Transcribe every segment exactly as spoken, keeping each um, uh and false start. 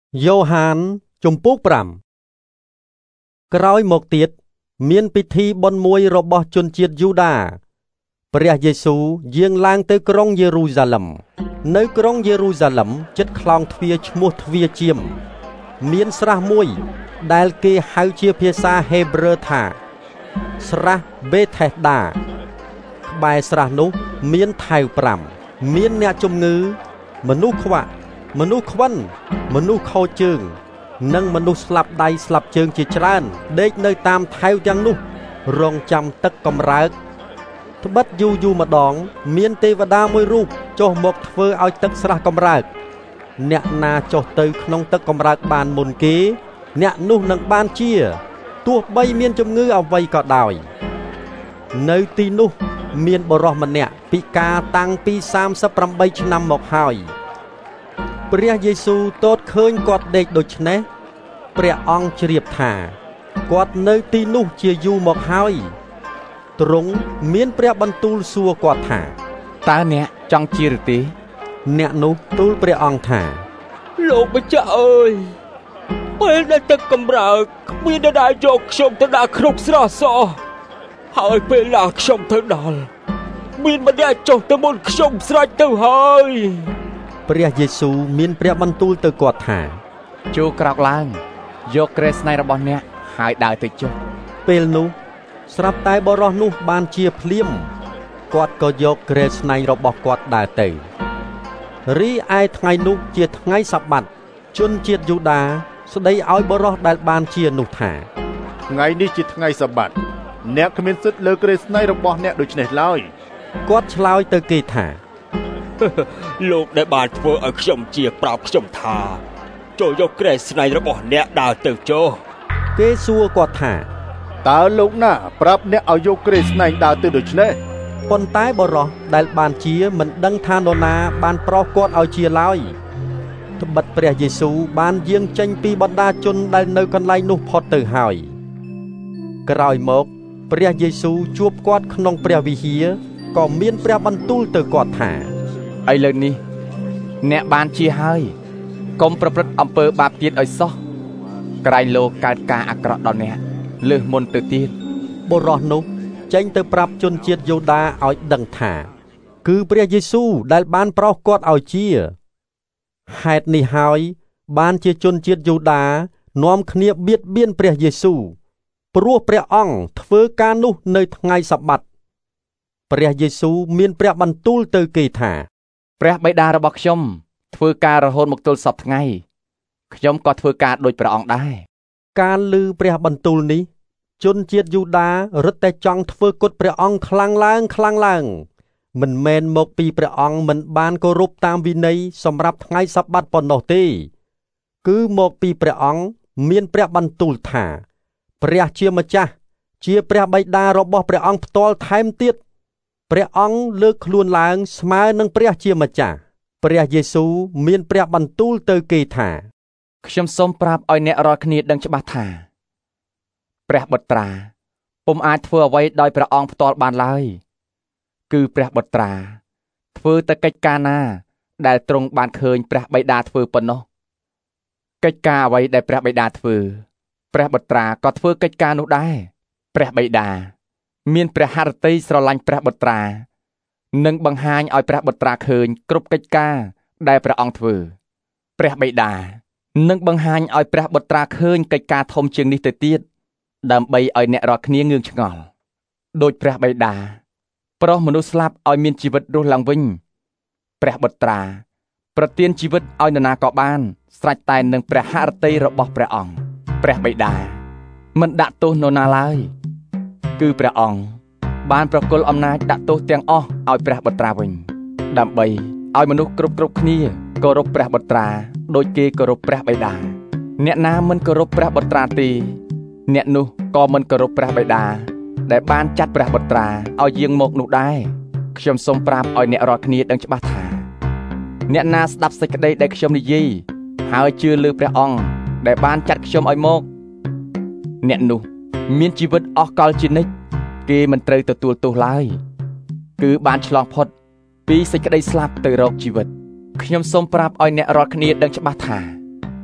Johan ជំពូកfiveក្រោយមកទៀតមានពិធីបុណ្យមួយរបស់ជនជាតិយូដាព្រះយេស៊ូវយាងឡើងទៅក្រុងយេរូសាឡិមនៅក្រុងយេរូសាឡិមជិតខ្លោងទ្វារឈ្មោះទ្វារជាមមានស្រះមួយដែលគេហៅជាភាសាហេប្រឺថាស្រះបេថេស្ដាក្បែរស្រះនោះមានថែវfiveមានអ្នកជំងឺមនុស្សខ្វាក់មនុស្សខ្វិនមនុស្សខូចជើងនិងមនុស្សស្លាប់ដៃស្លាប់ជើងជាច្រើនដេកនៅតាមថែវទាំងនោះរងចាំទឹកកំរើកត្បិតយូរយូរម្ដងមានទេវតាមួយរូបចុះមកធ្វើឲ្យទឹកស្រះកំរើកអ្នកណាចុះទៅក្នុងទឹកកំរើកបានមុនគេអ្នកនោះនឹងបានជាទោះបីមានជំងឺអ្វីក៏ដោយនៅទីនោះមានបុរសម្នាក់ពិការតាំងពីសាមសិបប្រាំបីឆ្នាំមកហើយព្រះយេស៊ូវទតឃើញគាត់ដេកដូច្នេះព្រះអង្គជ្រាបថាគាត់នៅទីនោះជាយូរមកហើយទ្រង់មានព្រះបន្ទូលសួរគាត់ថាតើអ្នកចង់ជាឬទេអ្នកនោះទូលព្រះអង្គថាលោកម្ចាស់អើយពេលដែលទឹកកម្រើកគ្មានអ្នកណាយកខ្ញុំទៅដាក់ក្នុងស្រះសោះហើយពេលណាខ្ញុំទៅដល់មានម្នាក់ចុះទៅមុនខ្ញុំស្រេចទៅហើយព្រះយេស៊ូវមានព្រះបន្ទូលទៅគាត់ថាចូលក្រោកឡើងយកគ្រែស្នែងរបស់អ្នកហើយដើរទៅចុះពេលនោះស្រាប់តែបរិសនោះបានជាភ្លាមគាត់ក៏យកគ្រែស្នែងរបស់គាត់ដើរទៅរីឯថ្ងៃនោះជាថ្ងៃសាបាតជនជាតិយូដាស្ដីឲ្យបរិសដែលបានជានោះថាថ្ងៃនេះជាថ្ងៃសាបាតអ្នកគ្មានសិទ្ធិលើគ្រែស្នែងរបស់អ្នកដូច្នេះឡើយគាត់ឆ្លើយទៅគេថាលោកដែលបានធ្វើឲ្យខ្ញុំជាប្រាប់ខ្ញុំថាចូលយកគ្រែស្នែងរបស់អ្នកដើរទៅចុះគេសួរគាត់ថាតើលោកណាប្រាប់អ្នកឲ្យយកគ្រែស្នែងដើរទៅដូច្នេះប៉ុន្តែបរិសដែលបានជាមិនដឹងថានរណាបានប្រោសគាត់ឲ្យជាឡើយត្បិតព្រះយេស៊ូវបានយាងចេញពីបណ្ដាជនដែលនៅកន្លែងនោះផុតទៅហើយក្រោយមកព្រះយេស៊ូវជួបគាត់ក្នុងព្រះវិហារក៏មានព្រះបន្ទូលទៅគាត់ថាឥឡូវនេះអ្នកបានជាហើយកុំប្រព្រឹត្តអំពើបាបទៀតឲ្យសោះក្រែងលោកកើតការអាក្រក់ដល់អ្នកលើសមុនទៅទៀតបុរសនោះចេញទៅប្រាប់ជនជាតិយូដាឲ្យដឹងថាគឺព្រះយេស៊ូវដែលបានប្រោសគាត់ឲ្យជាហេតុនេះហើយបានជាជនជាតិយូដានាំគ្នាបៀតបៀនព្រះយេស៊ូវព្រោះព្រះអង្គធ្វើការនោះនៅថ្ងៃសាបាតព្រះយេស៊ូវមានព្រះបន្ទូលទៅគេថាព្រះបិតារបស់ខ្ញុំធ្វើការរហូតមកទល់សព្វថ្ងៃខ្ញុំក៏ធ្វើការដូចព្រះអង្គដែរការឮព្រះបន្ទូលនេះជនជាតិយូដារឹតតែចង់ធ្វើគុតព្រះអង្គខ្លាំងឡើងខ្លាំងឡើងមិនមែនមកពីព្រះអង្គមិនបានគោរពតាមវិន័យសម្រាប់ថ្ងៃសាបាតប៉ុណ្ណោះទេគឺមកពីព្រះអង្គមានព្រះបន្ទូលថាព្រះជាម្ចាស់ជាព្រះបិតារបស់ព្រះអង្គផ្ទាល់ថែមទៀតព្រះអង្គលើកខ្លួនឡើងស្មើនឹងព្រះជាម្ចាស់ព្រះយេស៊ូវមានព្រះបន្ទូលទៅគេថាខ្ញុំសូមប្រាប់ឲ្យអ្នករាល់គ្នាដឹងច្បាស់ថាព្រះបុត្រាពុំអាចធ្វើអ្វីដោយព្រះអង្គផ្ទាល់បានឡើយគឺព្រះបុត្រាធ្វើតែកិច្ចការណាដែលទ្រង់បានឃើញព្រះបិតាធ្វើប៉ុណ្ណោះកិច្ចការអ្វីដែលព្រះបិតាធ្វើព្រះបុត្រាក៏ធ្វើកិច្ចការនោះដែរព្រះបិតាមានព្រះハរតីស្រឡាញ់ព្រះបុត្រានិងបង្ហាញឲ្យព្រះបុត្រាឃើញគ្រប់កិច្ចការដែលព្រះអង្គធ្វើព្រះបិតានឹងបង្ហាញឲ្យព្រះបុត្រាឃើញកិច្ចការធំជាងនេះទៅទៀតដើម្បីឲ្យអ្នករាល់គ្នាងឿងឆ្ងល់ដោយព្រះបិតាប្រោសមនុស្សស្លាប់ឲ្យមានជីវិតរស់ឡើងវិញព្រះបុត្រាប្រទានជីវិតឲ្យនរណាក៏បានស្រេចតែនឹងព្រះハរតីរបស់ព្រះអង្គព្រះបិតាមិនដាក់ទោសនរណាឡើយគឺព្រះអង្គបានប្រគល់អំណាចដាក់ទោសទាំងអស់ឲ្យព្រះបុត្រាវិញដើម្បីឲ្យមនុស្សគ្រប់គ្រប់គ្នាគោរពព្រះបុត្រាដូចគេគោរពព្រះបិតាអ្នកណាមិនគោរពព្រះបុត្រាទេអ្នកនោះក៏មិនគោរពព្រះបិតាដែលបានចាត់ព្រះបុត្រាឲ្យយាងមកនោះដែរខ្ញុំសូមប្រាប់ឲ្យអ្នករាល់គ្នាដឹងច្បាស់ថាអ្នកណាស្ដាប់សេចក្តីដែលខ្ញុំនិយាយហើយជឿលើព្រះអង្គដែលបានចាត់ខ្ញុំឲ្យមកអ្នកនោះមានជីវិតអស់កលជានិច្ចគេមិនត្រូវទទួលទោសឡើយគឺបានឆ្លងផុតពីសេចក្តីស្លាប់ទៅរកជីវិតខ្ញុំសូមប្រាប់ឲ្យអ្នករាល់គ្នាដឹងច្បាស់ថា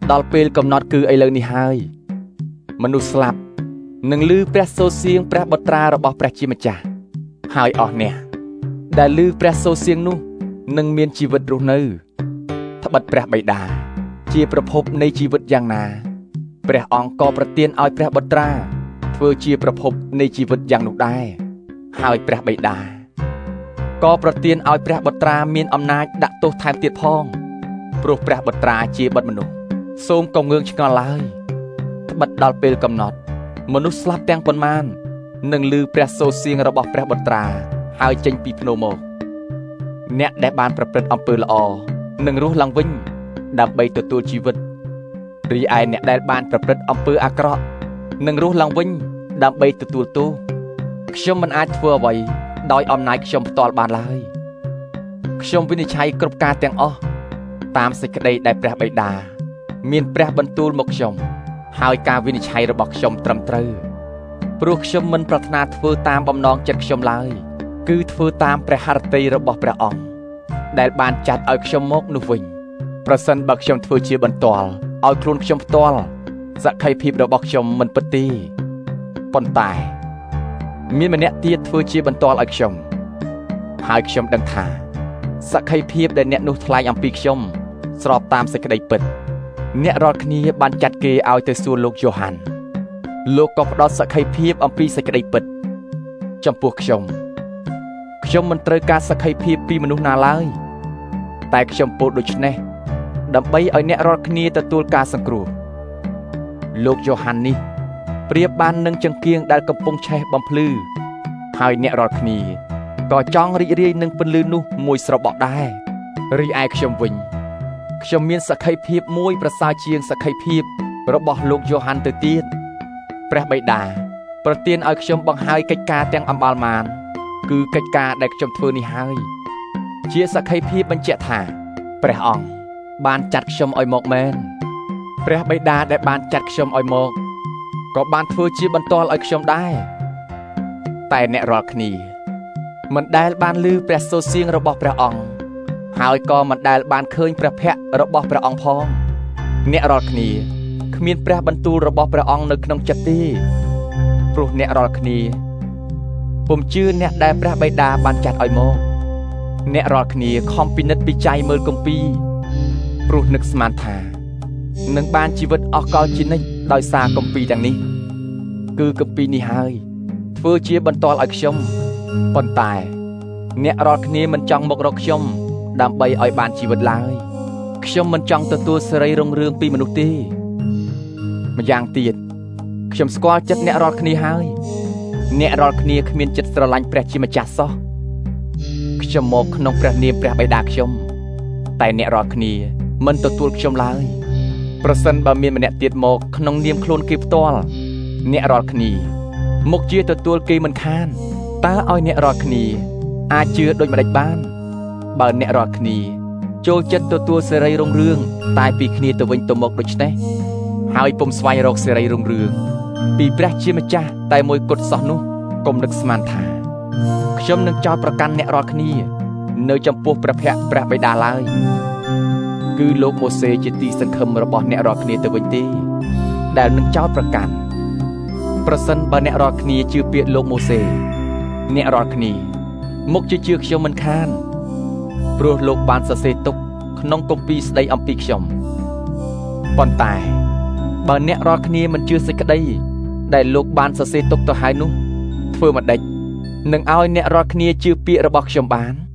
ដល់ពេលកំណត់គឺឥឡូវនេះហើយមនុស្សស្លាប់នឹងឮព្រះសូរសៀងព្រះបុត្រារបស់ព្រះជាម្ចាស់ហើយអស់អ្នកដែលឮព្រះសូរសៀងនោះនឹងមានជីវិតរស់នៅត្បិតព្រះបិតាជាប្រភពនៃជីវិតយ៉ាងណាព្រះអង្គក៏ប្រទានឲ្យព្រះបុត្រាធ្វើជាប្រភពនៃជីវិតយ៉ាងនោះដែរហើយព្រះបិតាក៏ប្រទានឲ្យព្រះបុត្រាមានអំណាចដាក់ទោសថែមទៀតផងព្រោះព្រះបុត្រាជាបុត្រមនុស្សសូមកុំងឿងឆ្ងល់ឡើយត្បិតដល់ពេលកំណត់មនុស្សស្លាប់ទាំងប៉ុន្មាននឹងឮព្រះសូរសៀងរបស់ព្រះបុត្រាហើយចេញពីភ្នំមកអ្នកដែលបានប្រព្រឹត្តអំពើល្អនឹងរស់ឡើងវិញដើម្បីទទួលជីវិតរីឯអ្នកដែលបានប្រព្រឹត្តអំពើអាក្រក់នឹងរស់ឡើងវិញដើម្បីទទួលទោសខ្ញុំមិនអាចធ្វើអ្វីដោយអំណាចខ្ញុំផ្ទាល់បានឡើយខ្ញុំវិនិច្ឆ័យគ្រប់ការទាំងអស់តាមសេចក្តីដែលព្រះបិតាមានព្រះបន្ទូលមកខ្ញុំហើយការវិនិច្ឆ័យរបស់ខ្ញុំត្រឹមត្រូវព្រោះខ្ញុំមិនប្រាថ្នាធ្វើតាមបំណងចិត្តខ្ញុំឡើយគឺធ្វើតាមព្រះハរតីរបស់ព្រះអង្គដែលបានចាត់ឲ្យខ្ញុំមកនោះវិញប្រសិនបើខ្ញុំធ្វើជាបន្ទាល់ឲ្យខ្លួនខ្ញុំផ្ទាល់សក្ខីភាពរបស់ខ្ញុំមិនពិតទេប៉ុន្តែមានម្នាក់ទៀតធ្វើជាបន្ទាល់ឲ្យខ្ញុំហើយខ្ញុំដឹងថាសក្ខីភាពដែលអ្នកនោះថ្លែងអំពីខ្ញុំស្របតាមសេចក្តីពិតអ្នករាល់គ្នាបានចាត់គេឲ្យទៅសួរលោកយូហានលោកក៏ផ្ដល់សក្ខីភាពអំពីសេចក្តីពិតចំពោះខ្ញុំខ្ញុំមិនត្រូវការសក្ខីភាពពីមនុស្សណាឡើយតែខ្ញុំពោលដូច្នេះដើម្បីឲ្យអ្នករាល់គ្នាទទួលការសង្គ្រោះលោកយូហាននេះប្រៀបបាននឹងចង្កៀងដែលកំពុងឆេះបំភ្លឺហើយអ្នករាល់គ្នាក៏ចង់រីករាយនឹងពន្លឺនោះមួយស្របក់ដែររីឯខ្ញុំវិញខ្ញុំមានសក្ខីភាពមួយប្រសើរជាងសក្ខីភាពរបស់លោកយូហានទៅទៀតព្រះបិតាប្រទានឲ្យខ្ញុំបង្ហាយកិច្ចការទាំងអម្បាលម៉ានគឺកិច្ចការដែលខ្ញុំធ្វើនេះហើយជាសក្ខីភាពបញ្ជាក់ថាព្រះអង្គបានចាត់ខ្ញុំឲ្យមកមែនព្រះបិតាដែលបានចាត់ខ្ញុំឲ្យមកក៏បានធ្វើជាបន្ទាល់ឲ្យខ្ញុំដែរតែអ្នករាល់គ្នាមិនដែលបានឮព្រះសូរសៀងរបស់ព្រះអង្គហើយក៏មិនដែលបានឃើញព្រះភ័ក្ត្ររបស់ព្រះអង្គផងអ្នករាល់គ្នាគ្មានព្រះបន្ទូលរបស់ព្រះអង្គនៅក្នុងចិត្តទេព្រោះអ្នករាល់គ្នាពុំជឿអ្នកដែលព្រះបិតាបានចាត់ឲ្យមកអ្នករាល់គ្នាខំពិនិត្យពិច័យមើលគម្ពីរព្រោះនឹកស្មានថានឹងបានជីវិតអស់កលជានិច្ចដោយសារគម្ពីរទាំងនេះគឺគម្ពីរនេះហើយធ្វើជាបន្ទាល់ឲ្យខ្ញុំប៉ុន្តែអ្នករាល់គ្នាមិនចង់មករកខ្ញុំដើម្បីឲ្យបានជីវិតឡើយខ្ញុំមិនចង់ទទួលសេរីរុងរឿងពីមនុស្សទេម្យ៉ាងទៀតខ្ញុំស្គាល់ចិត្តអ្នករាល់គ្នាហើយអ្នករាល់គ្នាគ្មានចិត្តស្រឡាញ់ព្រះជាម្ចាស់សោះខ្ញុំមកក្នុងព្រះនាមព្រះបិតាខ្ញុំតែអ្នករាល់គ្នាមិនទទួលខ្ញុំឡើយប្រសិនបើមានម្នាក់ទៀតមកក្នុងនាមខ្លួនគេផ្ទាល់អ្នករាល់គ្នាមុខជាទទួលគេមិនខានតើឲ្យអ្នករាល់គ្នាអាចជឿដូចម្ដេចបានបើអ្នករាល់គ្នាចូលចិត្តទទួលសេរីរុងរឿងតែពីគ្នាទៅវិញទៅមកដូចនេះហើយពុំស្វែងរកសេរីរុងរឿងពីព្រះជាម្ចាស់តែមួយគត់សោះនោះកុំនឹកស្មានថាខ្ញុំនឹងចោទប្រកាន់អ្នករាល់គ្នានៅចំពោះព្រះភ័ក្ត្រព្រះបិតាឡើយគឺលោកម៉ូសេជាទីសង្ឃឹមរបស់អ្នករាល់គ្នាទៅវិញទេដែលនឹងចោទប្រកាន់ប្រសិនបើអ្នករាល់គ្នាជឿពាក្យលោកម៉ូសេអ្នករាល់គ្នាមុខជាជឿខ្ញុំមិនខានព្រោះលោកបានសរសេរទុកក្នុងគម្ពីរស្ដីអំពីខ្ញុំប៉ុន្តែបើអ្នករាល់គ្នាមិនជឿសេចក្តីដែលលោកបានសរសេរទុកទៅហើយនោះធ្វើម្ដេចនឹងឲ្យអ្នករាល់គ្នាជឿពាក្យរបស់ខ្ញុំបាន